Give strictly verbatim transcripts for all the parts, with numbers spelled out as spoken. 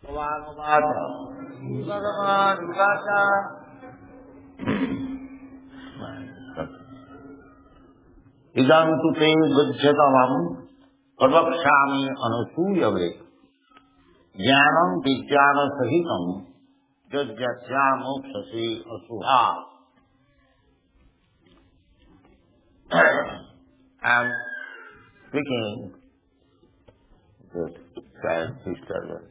Bhagavan Bhagavan Vata Idam tu te gujjatavam pavakshami anusuyave jnanam vidyana sahitam jajjasya mokshasi asuha. I am speaking with child disturbance.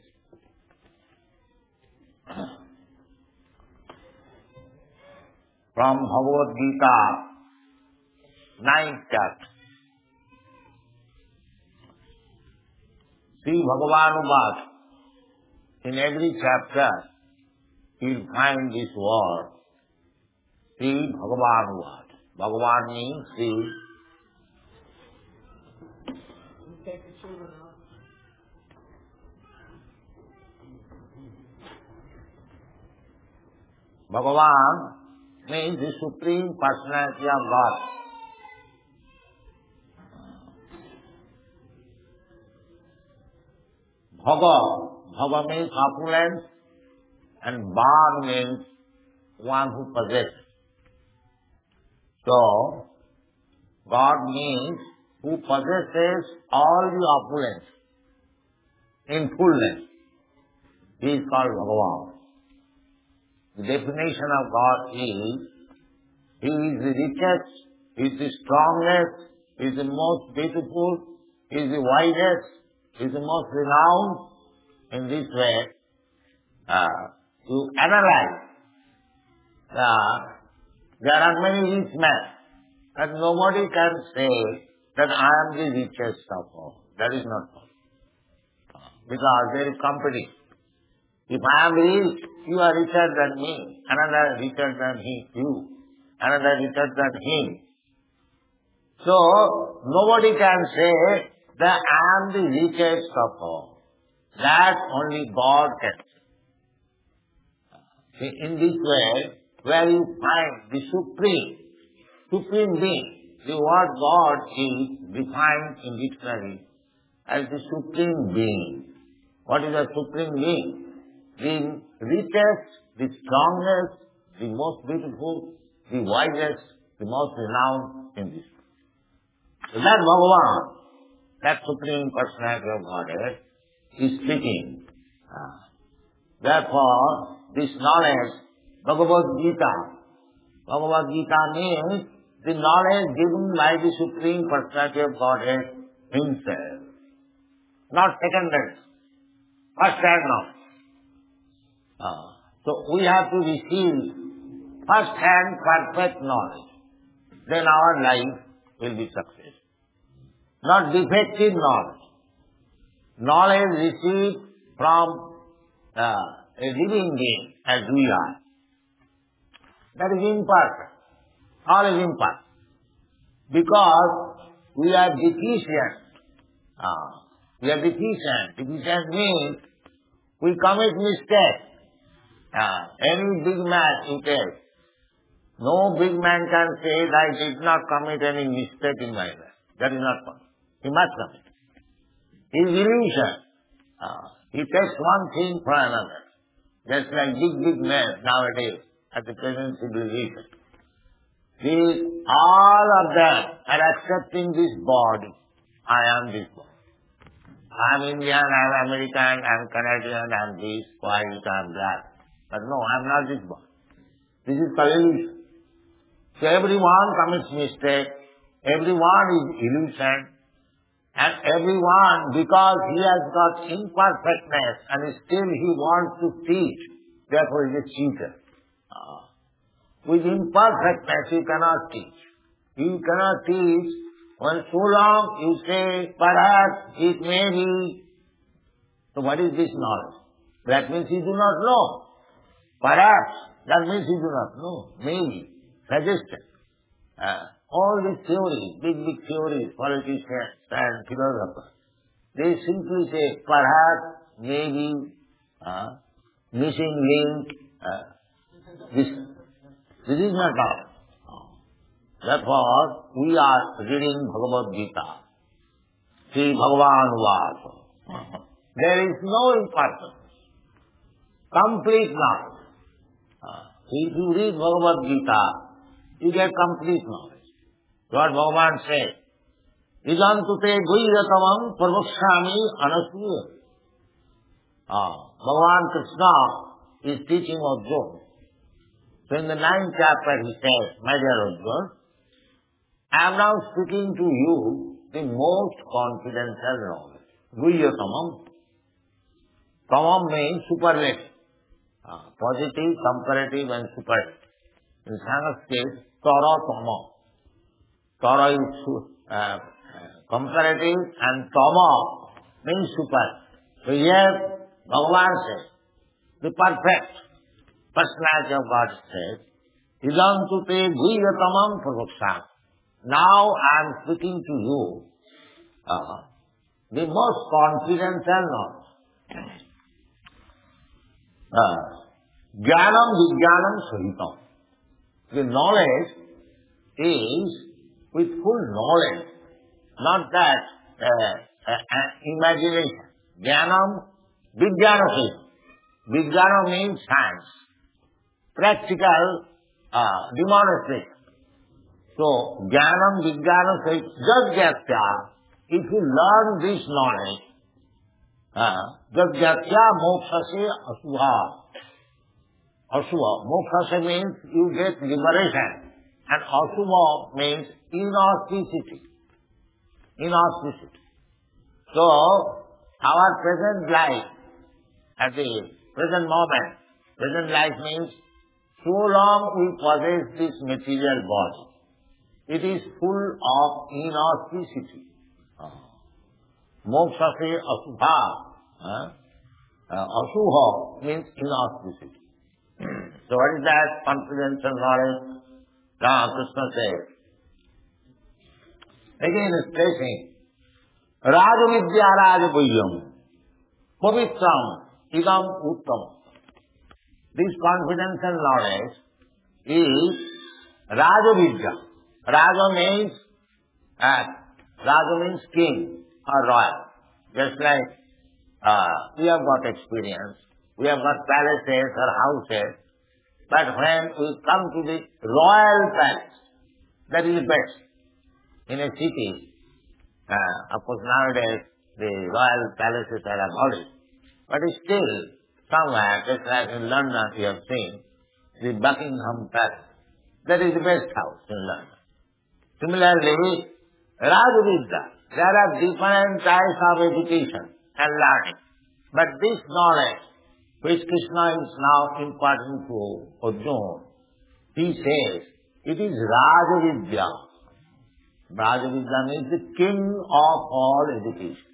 From Bhagavad Gita, ninth chapter. See Bhagavanubhat. In every chapter, you will find this word. See Bhagavanubhat. Bhagavan means see. Bhagavan means the Supreme Personality of God. Bhava, Bhava means opulence, and Van means one who possesses. So, God means who possesses all the opulence in fullness. He is called Bhagavan. The definition of God is, He is the richest, He is the strongest, He is the most beautiful, He is the wisest, He is the most renowned. In this way, uh, you analyze. Uh, there are many rich men, but nobody can say that I am the richest of all. That is not possible. Because there is competition. If I am rich, you are richer than me, another richer than he, you, another richer than him. So, nobody can say that I am the richest of all. That only God can say. See, in this way, where you find the Supreme, Supreme Being, the word God is defined in dictionary as the Supreme Being. What is a Supreme Being? The richest, the strongest, the most beautiful, the wisest, the most renowned in this world. So that Bhagavan, that Supreme Personality of Godhead, is speaking. Uh, therefore, this knowledge, Bhagavad Gita, Bhagavad Gita means the knowledge given by the Supreme Personality of Godhead Himself. Not second-hand, first-hand knowledge. Uh, so we have to receive first-hand perfect knowledge. Then our life will be successful. Not defective knowledge. Knowledge received from uh, a living being as we are. That is imperfect. All is imperfect. Because we are deficient. Uh, we are deficient. Deficient means we commit mistakes. Uh, any big man you take, no big man can say that I did not commit any mistake in my life. That is not possible. He must commit. He is illusion. Uh, he takes one thing for another. Just like big, big men nowadays at the present civilization. These, all of them are accepting this body. I am this body. I am Indian, I am American, I am Canadian, I am this, white, I am black. But no, I am not this body. This is called illusion. So everyone commits mistake, everyone is illusion, and everyone, because he has got imperfectness and still he wants to teach, therefore he is a cheater. Uh, with imperfectness you cannot teach. You cannot teach when so long you say, perhaps it may be. So what is this knowledge? That means you do not know. Perhaps, that means you do not know. Maybe, suggestion. Uh, all these theories, big, big theories, politicians and philosophers, they simply say, perhaps, maybe, uh, missing link, uh, this, this is not all. Therefore, we are reading Bhagavad Gita. See Bhagavan Vata. There is no imperfectness. complete knowledge. Uh, if you read Bhagavad Gita, you get complete knowledge. What Bhagavan says, Idantute guhyatamam pravakshami anasuya. Uh, Bhagavan Krishna is teaching Arjuna. So in the ninth chapter he says, my dear Arjuna, I am now speaking to you the most confidential knowledge. Guhyatamam. Tamam means superlative. Uh, positive, comparative and superlative. In Sanskrit, Tara Tama. Tara is uh, comparative and Tama means superlative. So here Bhagavan says, the perfect personality of God says, Idam te guhyatamam pravaksham. Now I am speaking to you uh, the most confidential knowledge. Jnanam vijnanam sahitam. The knowledge is with full knowledge, not that uh, uh, uh, imagination. Jnanam vijnanam sahitam. Vijnana means science, practical uh, demonstration. So, jnanam vijnanam sahitam, jagyatya, if you learn this knowledge, jagyatya mokshase asubha. Asubha, mokshase means you get liberation, and asubha means inauspicity. Inauspicity. So, our present life, at the present moment, present life means so long we possess this material body, it is full of inauspicity. Mokshase asubha. Uh, asubha means inauspicity. So what is that confidential knowledge? Rama Krishna says. Again is placing Rajavidya Rajaguhyam Pavitram Idam Uttam. This confidential knowledge is Rajavidya. Raja means uh, Raja means king or royal. Just like uh, we have got experience, we have got palaces or houses, but when we come to the royal palace, that is best. In a city, uh, of course nowadays the royal palaces are abolished, but still somewhere, just like in London you have seen, the Buckingham Palace, that is the best house in London. Similarly, Rajavidya, there are different types of education and learning, but this knowledge which Krishna is now imparting to Arjuna, he says, it is Rajavidya. Rajavidya means the king of all education.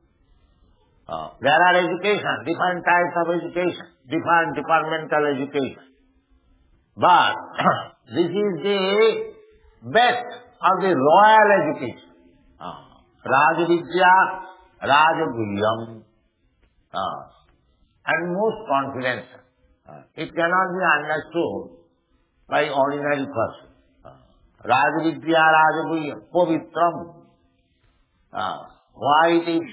Uh, there are education, different types of education, different departmental education. But this is the best of the royal education. Uh, Rajavidya, Rajaguhyam, uh, and most confidential. Uh, it cannot be understood by ordinary person. Uh, Rajavidya, Rajaguhyam, Pavitram. Uh, why it is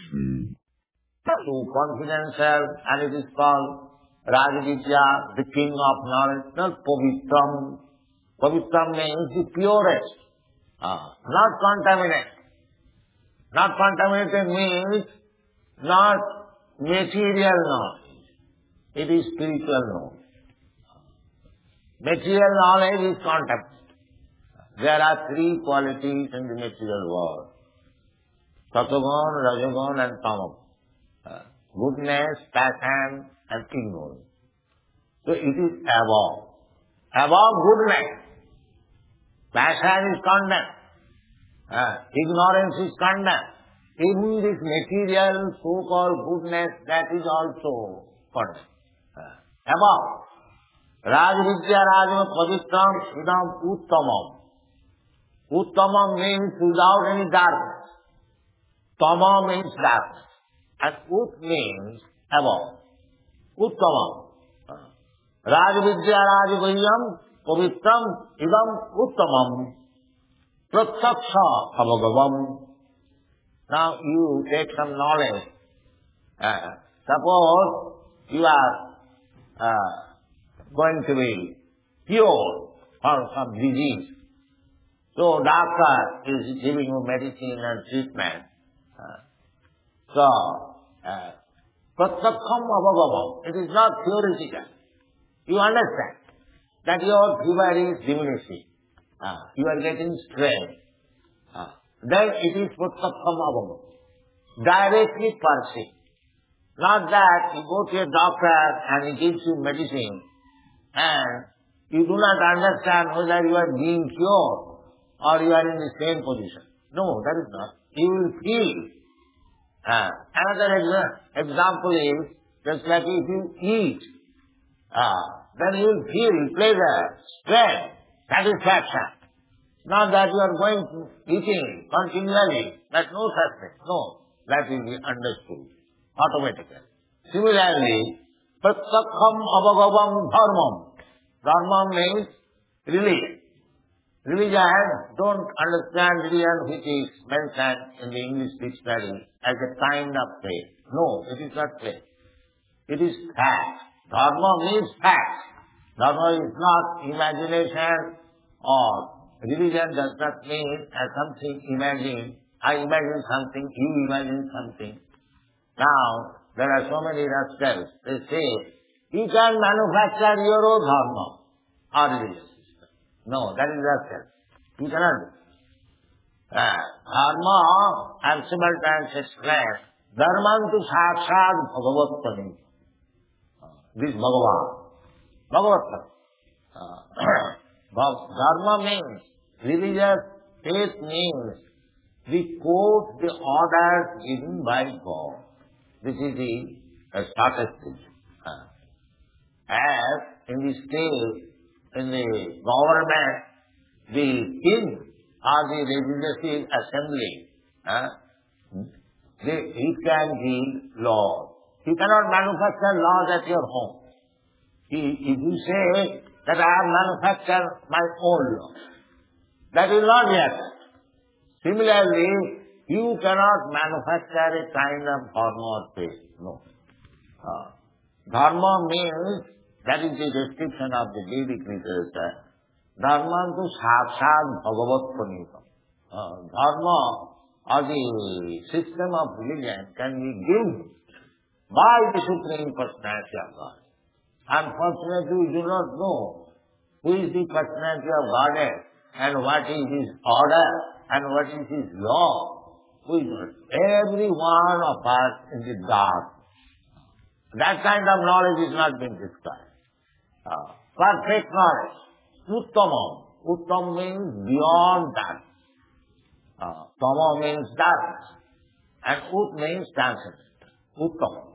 so confidential and it is called Rajavidya, the king of knowledge, not Pavitram. Pavitram means the purest, uh, not contaminated. Not contaminated means not material knowledge. It is spiritual knowledge. Material knowledge is contaminated. There are three qualities in the material world. Satagun, Rajagun and Tamagun. Uh, goodness, passion and ignorance. So it is above. Above goodness. Passion is condemned. Uh, ignorance is condemned. Even this material so-called goodness, that is also condemned. Uh, above. Rajavidya Rajam Pavitram Idam Uttamam. Uttamam means without any darkness. Tama means darkness. And Ut means above. Uttamam. Rajavidya Rajaguhyam Pavitram Idam Uttamam Pratyaksha Avagavam. Now you take some knowledge. Uh, suppose you are uh, going to be cured for some disease. So doctor is giving you medicine and treatment. Uh, so, uh, Pratyakham Abhagavam, it is not theoretical. You understand that your fever is diminishing. Uh, you are getting strength. Uh, then it is Pratyakham Abhagavam. Directly perceived. Not that you go to a doctor and he gives you medicine and you do not understand whether you are being cured or you are in the same position. No, that is not. You will feel. Uh, another exa- example is, just like if you eat, uh, then you will feel pleasure, strength, satisfaction. Not that you are going to eating continually. That's no such thing. No. That will be understood automatically. Similarly, Pratyakham Abhagavam Dharmam. Dharma means religion. Religion, don't understand religion which is mentioned in the English dictionary as a kind of faith. No, it is not faith. It is fact. Dharma means fact. Dharma is not imagination, or religion does not mean as something imagined. I imagine something, you imagine something. Now, there are so many rascals. They say, you can manufacture your own dharma or religious system. No, that is rascal. You cannot do. Uh, dharma, I have several times explained, dharmantu sakshat bhagavattani. This Bhagavan. Bhagavattani. Uh, dharma means, religious faith means, we quote the orders given by God. This is the uh, starter stage. Uh, as in the state, in the government, the king or the legislative assembly, uh, they, he can give laws. He cannot manufacture laws at your home. He, if you say that I have manufactured my own law, that will not be accepted. Similarly, you cannot manufacture a kind of dharma or faith. No. Uh, dharma means, that is the description of the Vedic literature, dharmantu sakshat bhagavattani. Uh, dharma or the system of religion can be given by the Supreme Personality of God. Unfortunately, we do not know who is the Personality of Godhead and what is his order and what is his law. We do not. Every one of us in the dark. That kind of knowledge is not being described. Uh, perfect knowledge. Uttamam. Uttam means beyond that. Uh, Tama means darkness. And Ut means transcendent. Uttam.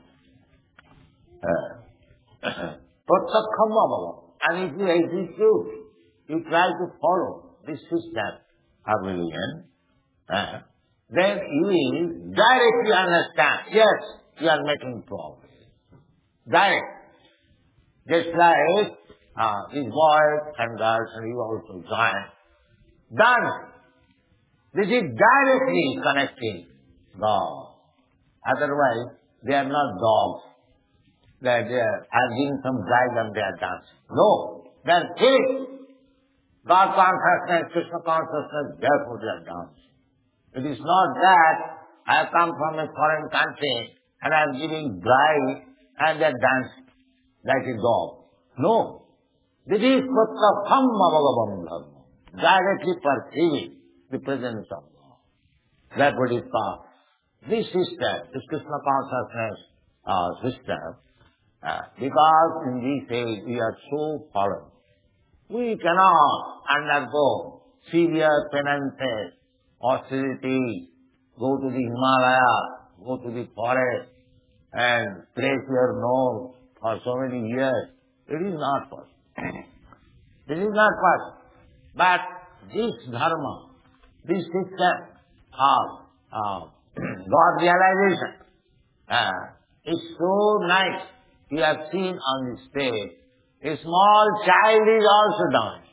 Pratyakham Abhagavam. And if you execute, you try to follow this system of religion, uh, then you will directly understand, yes, you are making progress. Direct. Just like uh, these boys and girls, and you also join. Done. This is directly connecting God. Otherwise, they are not dogs. That they are having some drive and they are dancing. No. They are spirit. God consciousness, Krishna consciousness, therefore they are dancing. It is not that I have come from a foreign country and I am giving drive and they are dancing like a dog. No. This is Pratyakham Abhagavam Dharma. Directly perceiving the presence of God. That's what is called. This system, this Krishna consciousness uh, system, uh, because in this age we are so fallen, we cannot undergo severe penances, austerities, go to the Himalaya, go to the forest and place your nose for so many years. It is not possible. This is not possible. But this dharma, this system of uh, God realization uh, is so nice. You have seen on the stage, a small child is also dancing.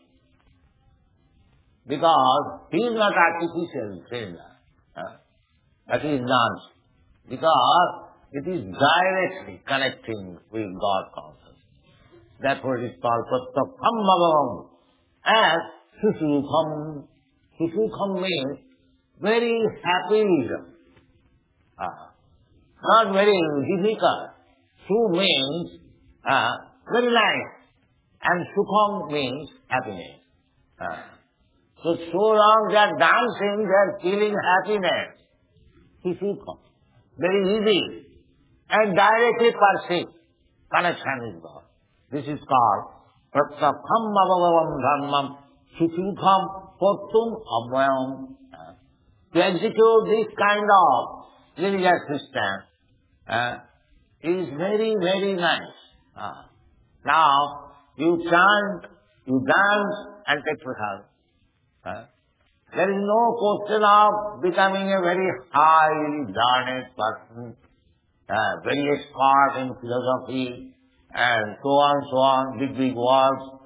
Because he is not artificial trained, uh, but he is dancing. Because it is directly connecting with God consciousness. Therefore it is called Pratyabham Bhagavam. As Susukham. Susukham means very happy. Uh, not very difficult. Su means uh, very nice. And Sukham means happiness. Uh, so, so long they are dancing, they are feeling happiness. Susukham. Very easy. And directly perceived. Connection is God. This is called Pratyabham Bhagavam Dharmam Susukham Pottum Abhayam. To execute this kind of religious system uh, is very, very nice. Uh, now, you chant, you dance and take prasad. Uh, there is no question of becoming a very highly learned person, uh, very expert in philosophy, and so on, so on, big, big words.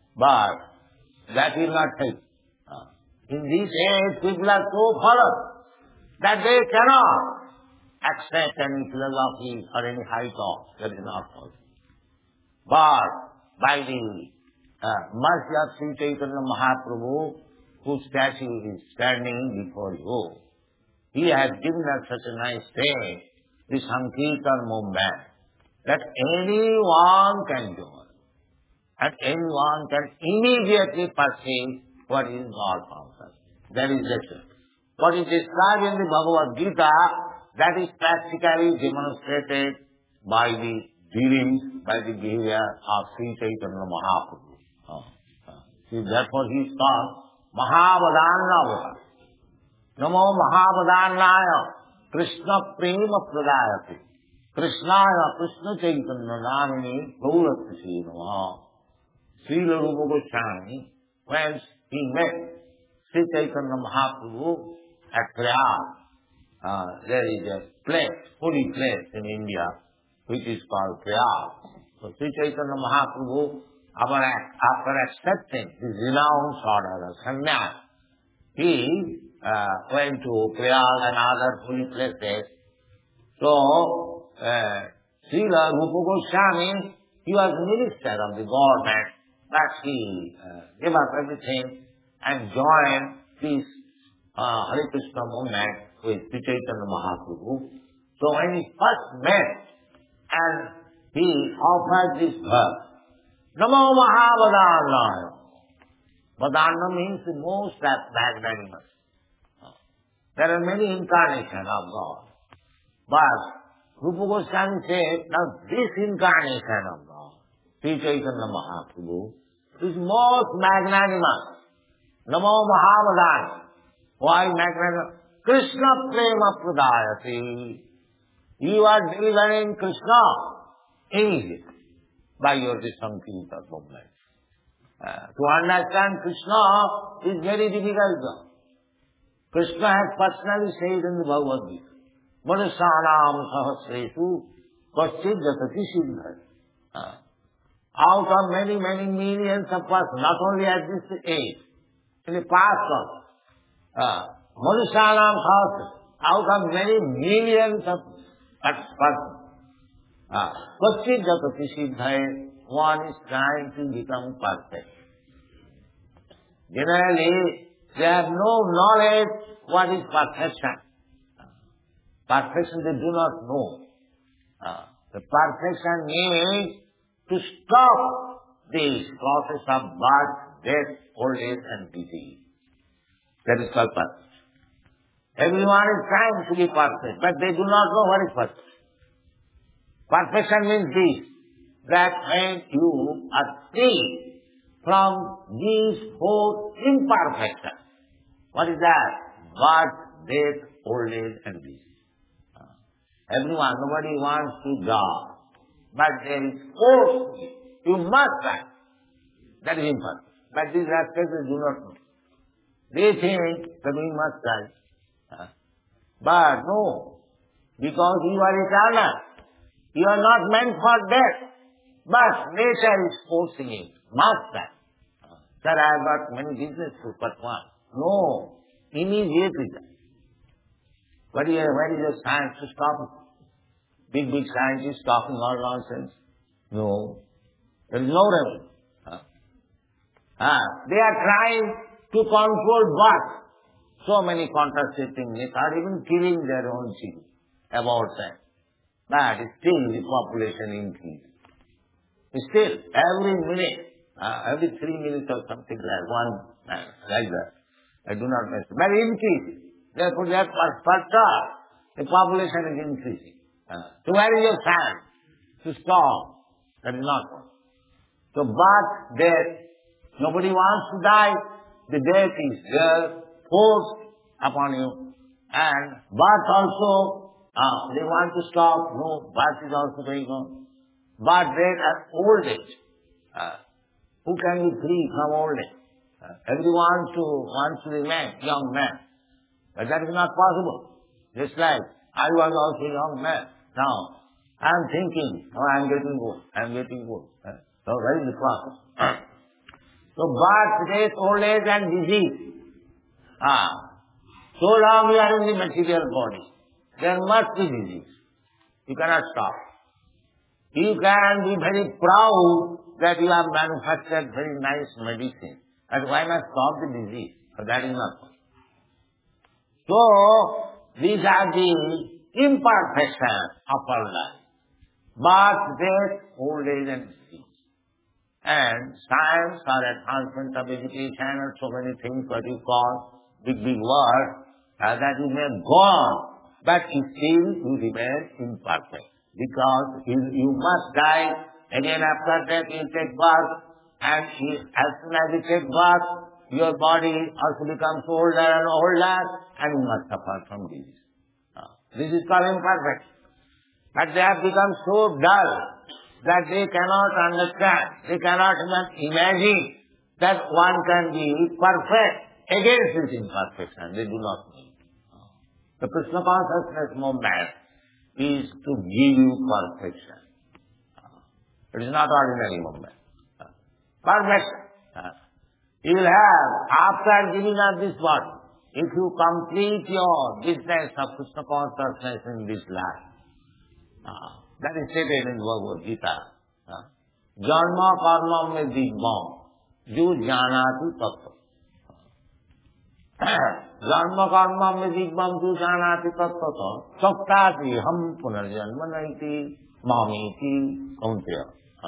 But that will not help. Uh, in this age, people are so fallen that they cannot accept any philosophy or any high thought. That is not possible. But by the uh, mercy of Sri Chaitanya Mahaprabhu, whose statue is standing before you, he has given us such a nice thing, this Sankirtan movement, that anyone can join. And anyone can immediately perceive what is God consciousness. That is the truth. What is described in the Bhagavad Gita, that is practically demonstrated by the dealings, by the behavior of Sri Chaitanya Mahaprabhu. Uh, uh. See, therefore he is called Mahavadannavata. Namo Mahavadannaya Krishna Prema Pradayati. Krishnaya Krishna Chaitanya Namini Gaurati Namaha. Srila Rupa Goswami, when he met Sri Chaitanya Mahaprabhu at Prayag, uh, there is a place, holy place in India, which is called Prayag. So Sri Chaitanya Mahaprabhu, after, after accepting his renounced order of sannyas, he uh, went to Prayag and other holy places. So, uh, Srila Rupa Goswami, he was minister of the government, but he uh, gave up everything and joined this uh, Hare Krishna movement with Sri Chaitanya Mahaprabhu. So when he first met and he offered this verse, Namo Mahavadannaya. Vadanna means the most magnanimous. There are many incarnations of God. But Rupa Goswami said, now this incarnation of God, Sri Chaitanya Mahaprabhu, is most magnanimous. Namo Mahavadannaya. Why magnanimous? Krishna Prema Pradayati. You are delivering Krishna immediately by your Sankirtan movement. Uh, to understand Krishna is very difficult. Krishna has personally said in the Bhagavad Gita, Manusanam sahasresu kaschid jatati siddhati. Out of many, many millions of persons, not only at this age, in the past also, uh, Manusanam sahasresu, out of many millions of persons, uh, kaschid jatati siddhati, one is trying to become perfect. Generally, they have no knowledge what is perfection. Perfection they do not know. Uh, the perfection means to stop this process of birth, death, old age and disease. That is called perfection. Everyone is trying to be perfect, but they do not know what is perfection. Perfection means this, that when you are free from these four imperfections. What is that? Birth, death, old age and disease. Everyone, nobody wants to die. But there is force. You must die. That is imperfect. But these aspects they do not know. They think that we must die. But no. Because you are eternal. You are not meant for death. But nature is forcing it. Must die. Sir, I have got many business to but one. No. Immediately die. But where is the science to stop it? Big, big scientists talking all nonsense. No. There is no remedy. Uh, uh, they are trying to control birth. So many contracepting methods are even killing their own children, abortion. But still the population increases. Still, every minute, uh, every three minutes or something like one, uh, like that. I do not know. But increasing. Therefore, that per, per star, the population is increasing. Uh, so where is your chance to stop? That is not possible. So birth, death, nobody wants to die. The death is there, forced upon you. And birth also, uh, they want to stop. No, birth is also going on. But death at old age. Uh, who can be free from old age? Uh, everyone to, wants to remain young man. But that is not possible. Just like I was also a young man. Now, I am thinking, oh, I am getting old. I am getting old. Uh, so where is the process? Uh, so birth, death, old age and disease. Ah, so long we are in the material body, there must be disease. You cannot stop. You can be very proud that you have manufactured very nice medicine. But why not stop the disease? So that is not possible. So, these are the imperfections of our life. Birth, death, old age and disease. And science or advancement of education and so many things what you call big, big words, uh, that you may go on, but still you remain imperfect. Because you, you must die, again after that you take birth, and you, as soon as you take birth, your body also becomes older and older, and you must suffer from disease. Uh, this is called imperfect. But they have become so dull that they cannot understand, they cannot even imagine that one can be perfect against this imperfection. They do not know. The Krishna consciousness movement is to give you perfection. It is not ordinary movement. Perfection. You will have, after giving up this body, if you complete your business of Krishna consciousness in this life, uh, that is stated in Bhagavad Gita. Janma karma me digbam, ju janati tattva. Janma karma me digbam, ju janati tattva. Saktati ham punarjanma naiti mamiti kaunteya.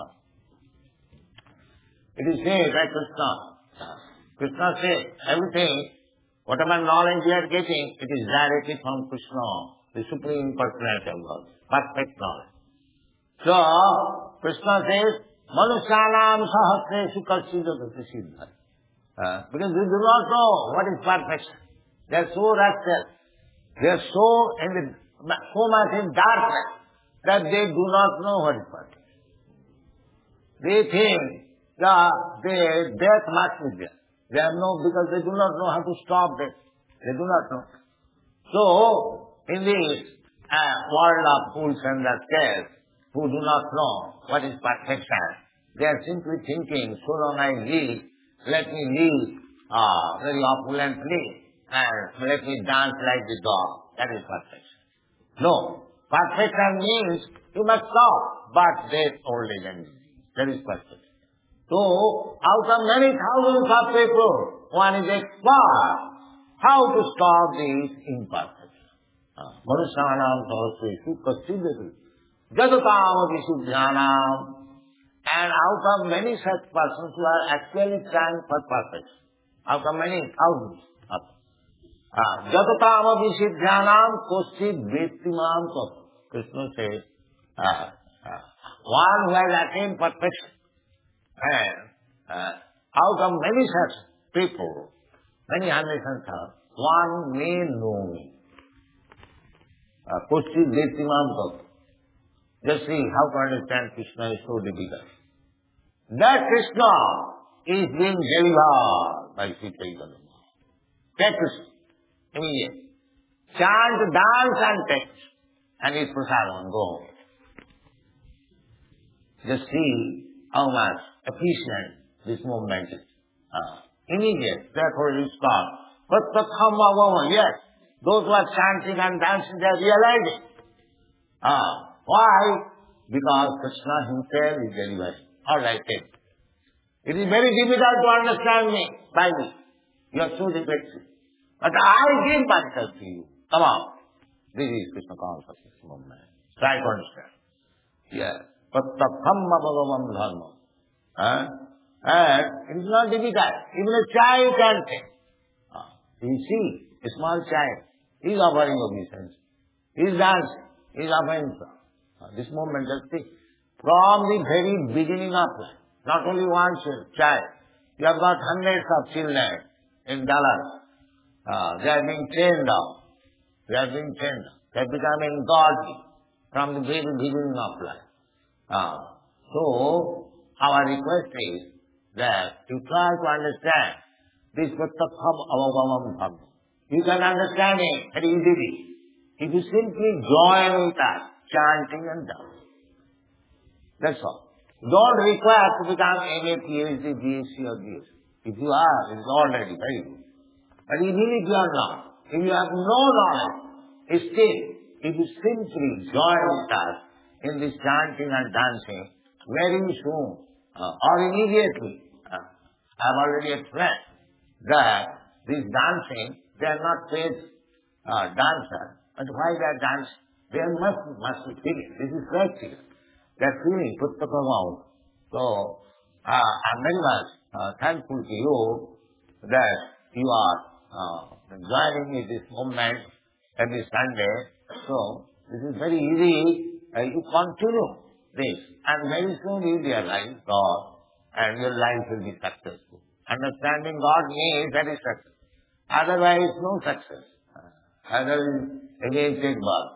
It is said by Krishna. Krishna says everything, whatever knowledge we are getting, it is directly from Krishna, the Supreme Personality of God, perfect knowledge. So, Krishna says, Manusyanam sahasreshu kasidadati siddha. Uh, because they do not know what is perfection. They are so restless. They are so in the, so much in darkness that they do not know what is perfection. They think that their death must be there. They have no, because they do not know how to stop death. They do not know. So, in this uh, world of fools and rascals, who do not know what is perfection, they are simply thinking, so long I live, let me live uh, very opulently, and let me dance like the dog. That is perfection. No. Perfection means you must stop, but death, old age and disease. That is perfection. So, out of many thousands of people, one is expert how to stop these imperfections. Manusyanam sahasreshu kasidadati jadatam visuddhyanam. And out of many such persons who are actually trying for perfection, out of many thousands of jadatam visuddhyanam koschid vettimam tattva. Krishna says, uh, uh, one who has attained perfection, and uh, out of many such people, many hundreds and thousands, one may know me. Koschid vettimam tattva. Just see how to understand Krishna is so difficult. That Krishna is being delivered by Sri Chaitanya. Take Krishna immediately. Chant, dance and text, and eat prasadam and go home. Just see how much efficient this movement is. Uh, immediate. Therefore it is called Prattakham. Yes, those who are chanting and dancing, they are realizing. Uh, why? Because Krishna himself is delivering. All right, take. It is very difficult to understand me, by me. You are so defective. But I give myself to you. Come on. This is Krishna consciousness movement. Try to understand. Yes. Prattakamma bhagavam dharma. Huh? And it is not difficult. Even a child can take. Uh, you see, a small child is offering obeisance. He is dancing. He is offering. Uh, this movement, just see. From the very beginning of life, not only one child, you have got hundreds of children in Dallas. Uh, they are being trained up. They are being trained up. They are becoming godly from the very beginning of life. Uh, so, our request is that you try to understand this Prattakham Avagavam Dhamma. You can understand it very easily if you simply join with us, chanting and dancing. That's all. Don't require to become M A, PhD, BSc or B S c. If you are, it is already very good. But even if you are not, if you have no knowledge, still, if you simply join with us in this chanting and dancing, very soon, uh, or immediately, uh, I have already explained that this dancing, they are not paid uh, dancer, but why they are dancing? They must, must be feeling. This is practical. They are feeling, Prattakamau. So, uh, I am very much uh, thankful to you that you are uh, joining in this movement every Sunday. So, this is very easy. Uh, you continue this, and very soon you realize God, and your life will be successful. Understanding God means that is success. Otherwise, no success. Uh, otherwise, again take birth.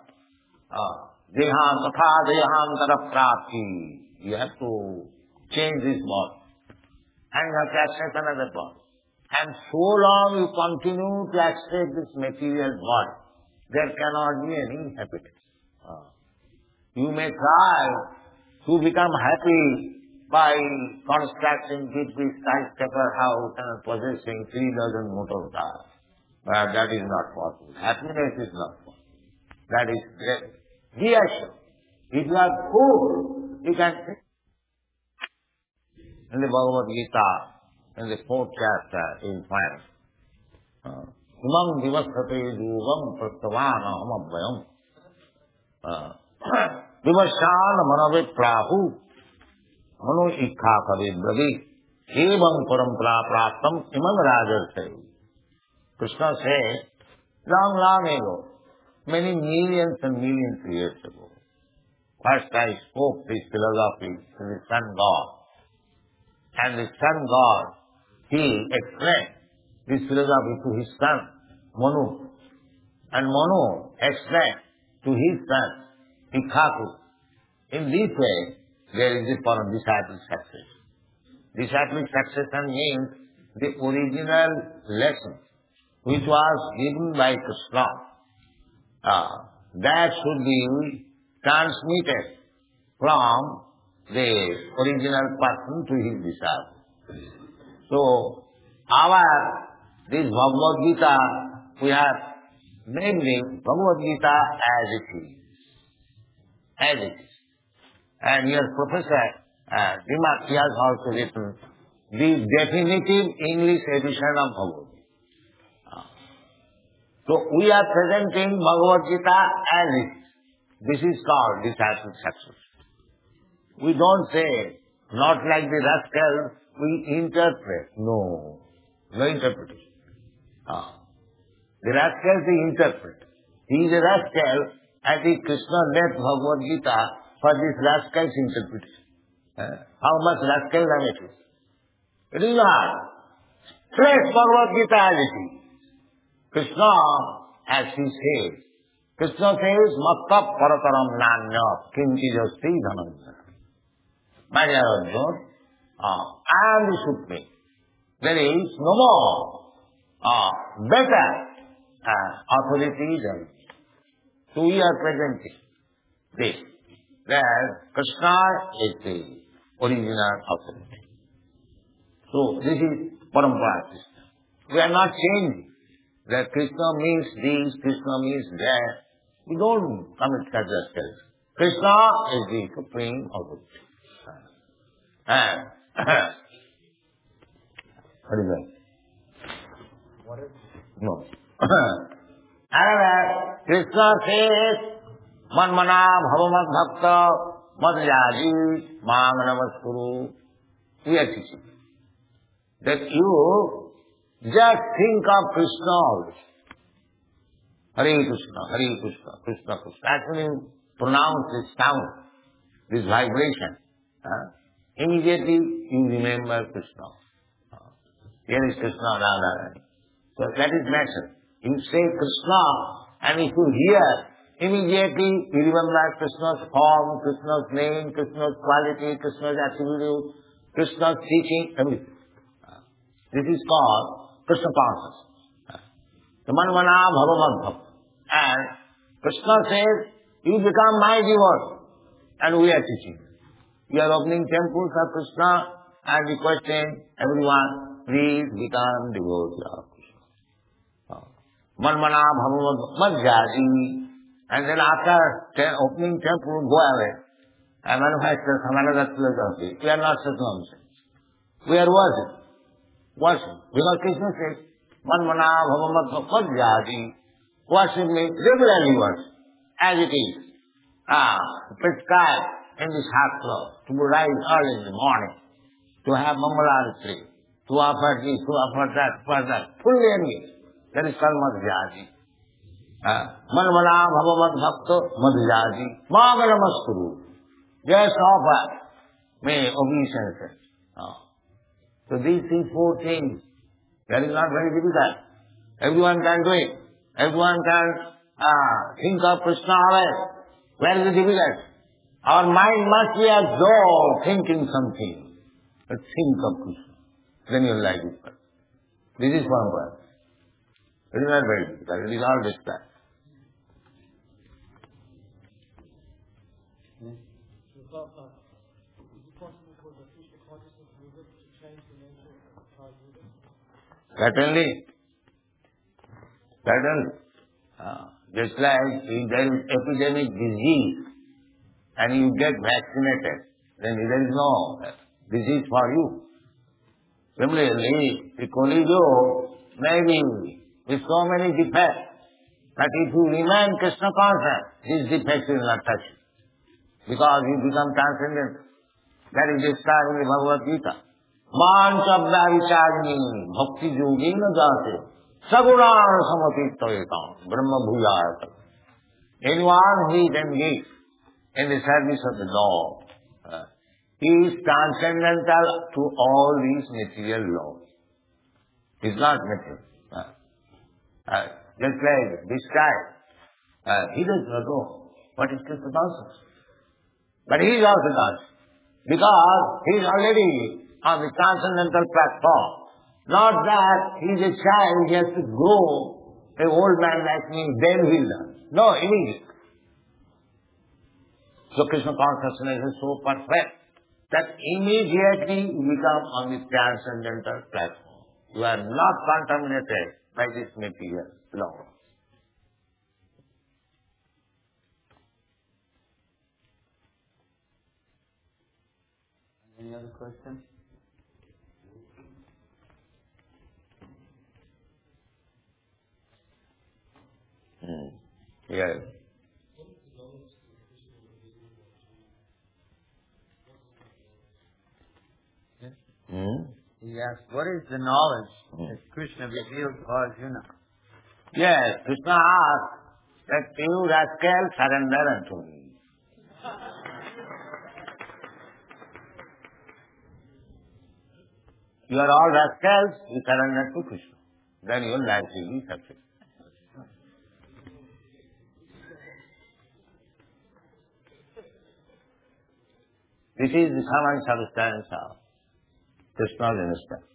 Deham tatha deham taraprapti. You have to change this body. And you have to accept another body. And so long you continue to accept this material body, there cannot be any happiness. Uh, you may try to become happy by constructing big, big skyscraper house and possessing three dozen motor cars. But that is not possible. Happiness is not possible. That is great. Be assured. If you are poor, you can think. In the Bhagavad Gita, in the fourth chapter, in five, Imam divasate duvam prastavana hamabhayam divasana manavit prahu mano ikha kave bradi evam parampara praptam imam rajarse. Krishna said, long, long ago, many millions and millions of years ago, first I spoke this philosophy to the sun god. And the sun god, he explained this philosophy to his son, Manu. And Manu explained to his son, Ikhaku. In this way, there is a form of disciple succession. Disciple succession means the original lesson which was given by Krishna. Uh, that should be transmitted from the original person to his disciple. So, our, this Bhagavad Gita, we have named it Bhagavad Gita as it is. As it is. And your professor, uh, Dimak, he has also written the definitive English edition of Bhagavad Gita. Uh, so, we are presenting Bhagavad Gita as it is. This is called disciple success. We don't say, not like the rascals, we interpret. No, no interpretation. Ah. The rascals, they interpret. He is a rascal, and the Krishna left Bhagavad Gita for this rascal's interpretation. Eh? How much rascalism it is. It is not. Fresh Bhagavad Gita as it is. Krishna, as he says, Krishna says, Matta parataram nanya kinchi jasti dhananja. My dear Arjuna, uh, I am the Supreme. There is no more uh, better uh, authority than me. So we are presenting this, that Krishna is the original authority. So this is Parampara system. We are not changing that Krishna means this, Krishna means that. We don't commit such as Krishna is the supreme authority. And what is that? What is No. Another, Krishna says, Manmana bhavamad bhakta madhyaji mang namaskuru. We are teaching that you just think of Krishna always. Hare Krishna, Hare Krishna, Krishna Krishna. As when you pronounce this sound, this vibration, huh? immediately you remember Krishna. Here is Krishna, Radha. So that is matter. You say Krishna, and if you hear, immediately you remember Krishna's form, Krishna's name, Krishna's quality, Krishna's attribute, Krishna's teaching, everything. This is called Krishna consciousness. The Manmana Bhavamad Bhakta. And Krishna says, you become my devotee. And we are teaching. We are opening temples of Krishna and requesting everyone, please become devotee of Krishna. Manmana Bhavamad Madhyadi. And then after ten, opening temple, go away. And manufacture Samanada philosophy. We are not such nonsense. We are worship. Worship. Because Krishna says, Manmana Bhavamad Madhyadi. Worship means regularly worship. As it is. Ah, prescribed in the Shastra to rise early in the morning, to have Mangalarati, to offer this, to offer that, for that, fully engaged. That is called Madhyadi. Manmana Bhavamad Bhakta Madhyadi. Maga Namaskuru. Just offer me obeisance. Oh. So these three, four things, that is not very difficult. Everyone can do it. Everyone can uh, think of Krishna always. Where is it difficult? Our mind must be absorbed thinking something. But think of Krishna. Then you will like it. This is one word. It is not very difficult. It is all described. Certainly. Certainly. Uh, just like if there is epidemic disease and you get vaccinated, then there is no disease for you. Similarly, the Kali-yuga may be with so many defects, but if you remain Krishna conscious, these defects will not touch you. Because you become transcendent. That is described in the Bhagavad Gita. Manchabda vicharini bhakti yogena jate sagurana samapittoyetam brahma bhuyayata. Anyone who is engaged in the service of the Lord, uh, he is transcendental to all these material laws. He is not material. Uh, uh, just like this guy, uh, he does not know what is Krishna consciousness. But he is also conscious. Because he is already on the transcendental platform. Not that he is a child, he has to grow, an old man like me, then he will learn. No, immediately. So Krishna consciousness is so perfect that immediately you become on the transcendental platform. You are not contaminated by this material law. Any other questions? Hmm. Yes. Hmm? He asked, what is the knowledge Hmm. that Krishna revealed to Arjuna? Yes, Krishna asked that you rascal surrender unto me. You are all rascals, you surrender to Krishna. Then your life will be successful. This is the common substance of Krishna's instruction.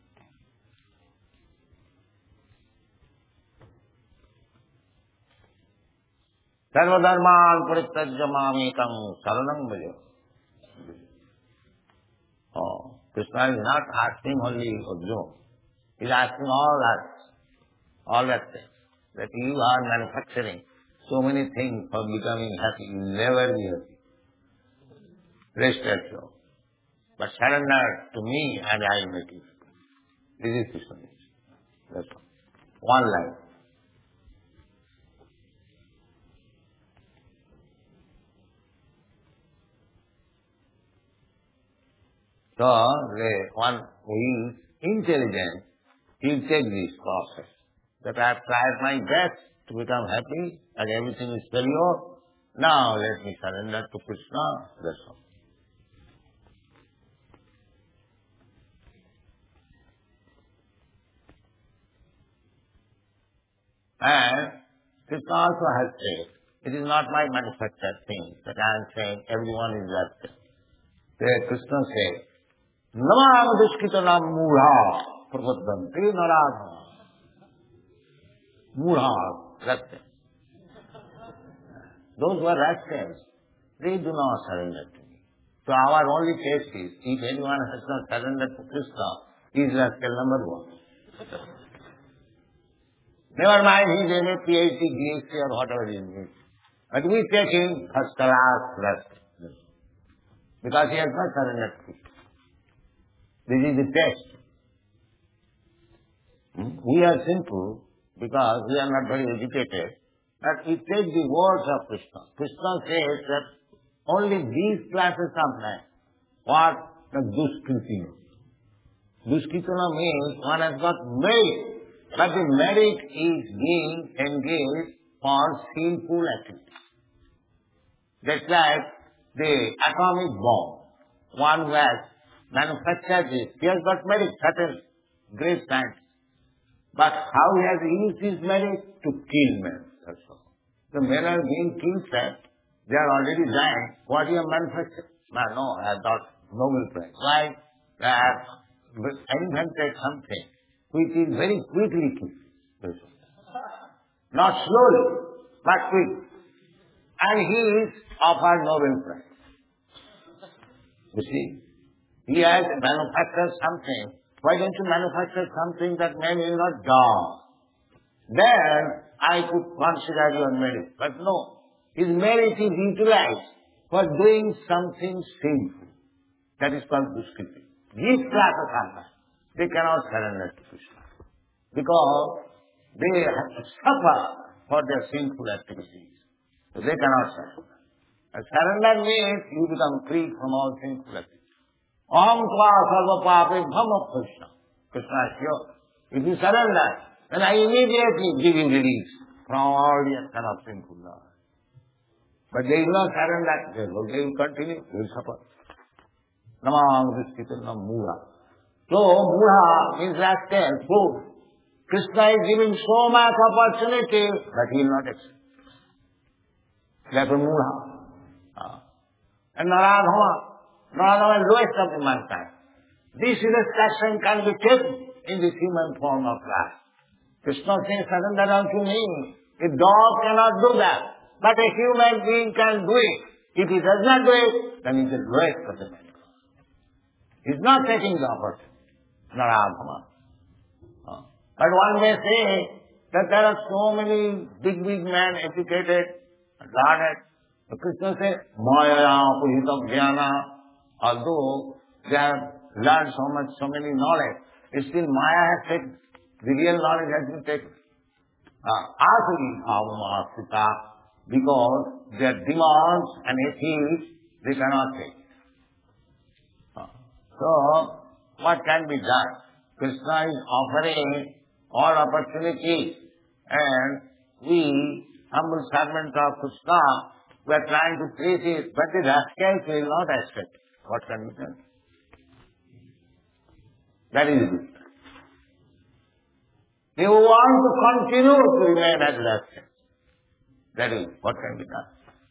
Sarva dharman parityajya mamekam saranam bhaja. Oh, Krishna is not asking only Arjuna. He is asking all us, all that things, that you are manufacturing so many things for becoming happy. You will never be happy. Rest assured. but surrender to me and I will make you free. This is Krishna nature. That's all. One line. So, the one who is intelligent, he will take this process. That I have tried my best to become happy and everything is failure. Now let me surrender to Krishna. That's all. And Krishna also has said, it is not my manufactured thing that I am saying everyone is like that. There Krishna said, Namam duskita nam mudha prabodhanti naradha. Mudha, rascal. Those who are rascals, they do not surrender to me. So our only case is, if anyone has not surrendered to Krishna, he is rascal number one. Never mind, he is a PhD, PhD or whatever he is. But we take him first class rascal. Because he has not surrendered to Krishna. This is the test. Hmm? We are simple because we are not very educated. But we take the words of Krishna. Krishna says that only these classes apply. What? The duskritina. Duskritina means one has got merit. But the merit is being engaged for sinful activities. That's like the atomic bomb. One who has manufactured this, he has got merit, certain great science. But how he has used his merit? To kill men. That's all. The men are being killed, sir. They are already dying. What you have manufactured? No, no, I have got Nobel Prize. Why? I have invented something which is very quickly killed. Not slowly, but quick. And he is offered Nobel Prize. You see? He has manufactured something. Why don't you manufacture something that man will not die? Then I could consider your merit. But no, his merit is utilized for doing something sinful. That is called duskritina. These classes are not. They cannot surrender to Krishna. Because they have to suffer for their sinful activities. So they cannot surrender. And surrender means you become free from all sinful activities. Om tva sarva pape bhama Krishna. Krishna is sure. If you surrender, then I immediately give you release from all the kind of sinful life. But they will not surrender. They will, they will continue. They will suffer. Namam duskritina nam mudha. So, mudha means rascal, fool. Krishna is giving so much opportunity, but he will not accept. Therefore, mudha. Uh, and naradhama. Naradhama is lowest of the mankind. This illustration can be taken in the human form of life. Krishna says, surrender unto me. A dog cannot do that. But a human being can do it. If he does not do it, then he is the lowest of the mankind. He is not taking the opportunity. Naradhama. Uh, but one may say that there are so many big, big men, educated, learned. But Krishna says, Maya puhitam jnana. Although they have learned so much, so many knowledge, still Maya has taken. The real knowledge has been taken. Asuri bhavamāsita, because their demands and ethics, they cannot take. Uh, so, what can be done? Krishna is offering all opportunities, and we, humble servants of Krishna, we are trying to treat it, but the rascals will not accept. What can be done? That is it. They want to continue to remain as rascals. That is what can be done.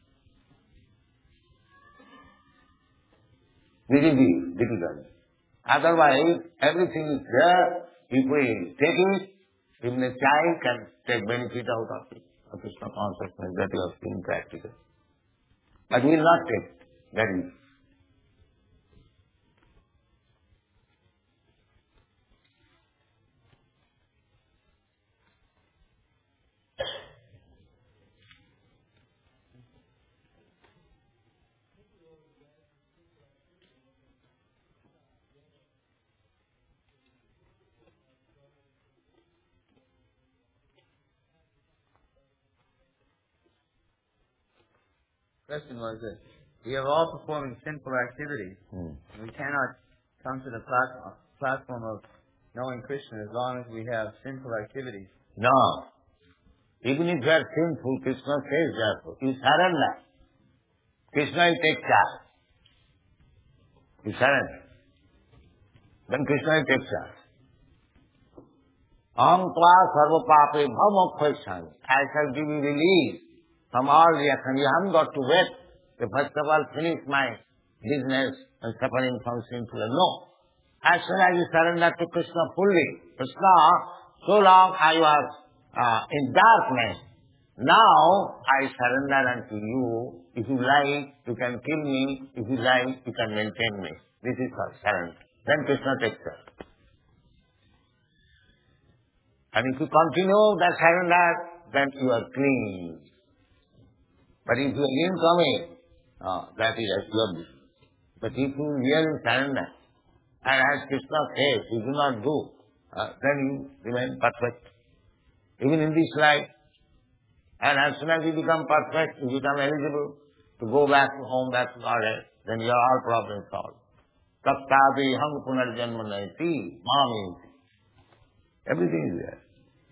This is the difficulty. Otherwise, everything is there. If we take it, even a child can take benefit out of it. Of Krishna consciousness, that is being practical. But we will not take it. That is. question was this. We are all performing sinful activities. Hmm. And we cannot come to the platform, platform of knowing Krishna as long as we have sinful activities. No. Even if you are sinful, Krishna says therefore, you surrender. Krishna will take charge. You surrender. Then Krishna will take charge. Aham tva sarva pape bhamokkhaichami. I shall give you release from all reaction. You haven't got to wait to first of all finish my business and suffering from sinful. No. As soon as you surrender to Krishna fully, Krishna, so long I was uh, in darkness. Now I surrender unto you. If you like, you can kill me. If you like, you can maintain me. This is called surrender. Then Krishna takes care. And if you continue that surrender, then you are clean. But if you again come in, uh, that is as your business. But if you really surrender, and as Krishna says, you do not do, uh, then you remain perfect. Even in this life. And as soon as you become perfect, you become eligible to go back to home, back to Godhead, then your all problems solved. Tattadi hang punarjanma naiti, mami. Everything is there.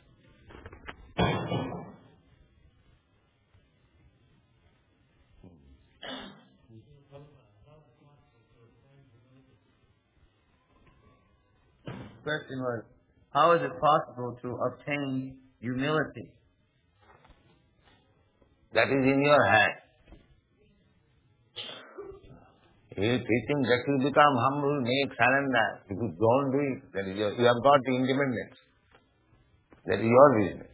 Question was, how is it possible to obtain humility? That is in your hand. If you think that you become humble, make surrender. If you don't do it, then you have got the independence. That is your business.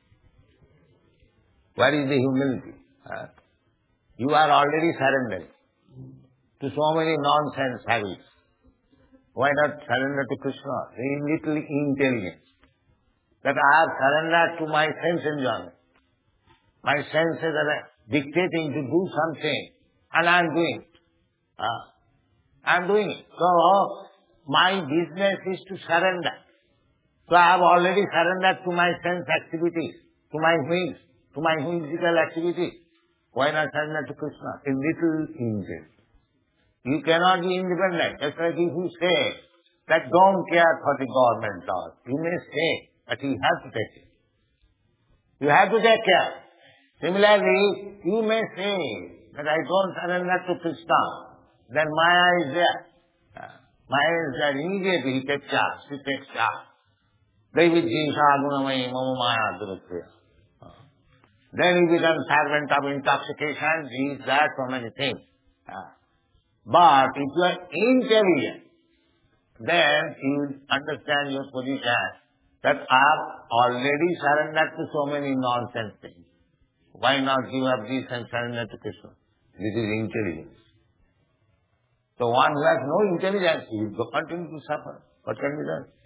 What is the humility? Huh? You are already surrendered to so many nonsense habits. Why not surrender to Krishna? In little intelligence. That I have surrendered to my sense enjoyment. My senses are dictating to do something, and I am doing it. Uh, I am doing it. So, my business is to surrender. So, I have already surrendered to my sense activities, to my whims, to my whimsical activities. Why not surrender to Krishna? In little intelligence. You cannot be independent. Just like if you say that don't care for the government laws. You may say, but you have to take it. You have to take care. Similarly, you may say that I don't surrender to Krishna. Then Maya is there. Maya is there. Immediately he takes charge. She takes charge. Devi Jisha Gunamai Mama Maya Durukriya. Then you become servant of intoxication. He is there for many things. But if you are intelligent, then you understand your position that I have already surrendered to so many nonsense things. Why not give up this and surrender to Krishna? This is intelligence. So one who has no intelligence, he will continue to suffer. What can be done?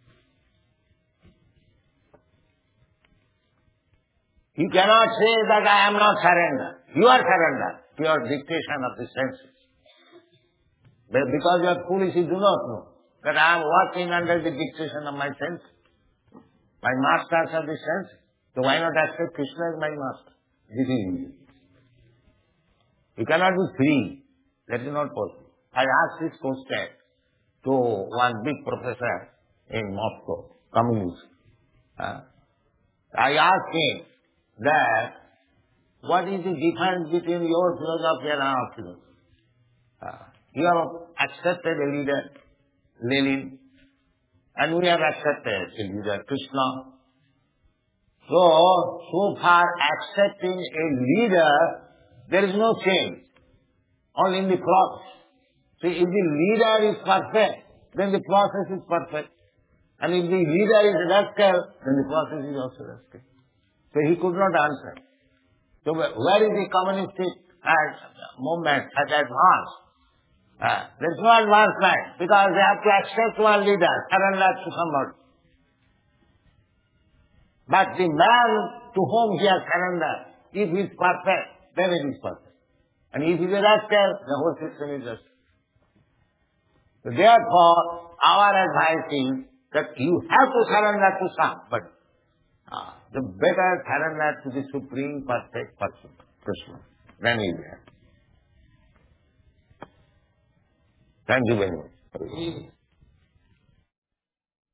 You cannot say that I am not surrendered. You are surrendered to your dictation of the senses. But because you are foolish, you do not know that I am working under the dictation of my senses. My masters are the senses. So why not accept Krishna as my master? This is easy. You cannot be free. That is not possible. I asked this question to one big professor in Moscow, communist. Uh, I asked him that what is the difference between your philosophy and our philosophy? Uh, you have accepted a leader, Lenin, and we have accepted a leader, Krishna. So, so far accepting a leader, there is no change. Only in the process. See, if the leader is perfect, then the process is perfect. And if the leader is rascal, then the process is also rascal. So he could not answer. So where is the communistic movement has advanced? Uh, there is no advancement because they have to accept one leader, surrender to somebody. But the man to whom he has surrendered, if he is perfect, then it is perfect. And if he is a rascal, the whole system is rascal. So therefore, our advice is that you have to surrender to somebody. Uh, the better surrender to the Supreme Perfect Person, Krishna. then you will have. Thank you very much.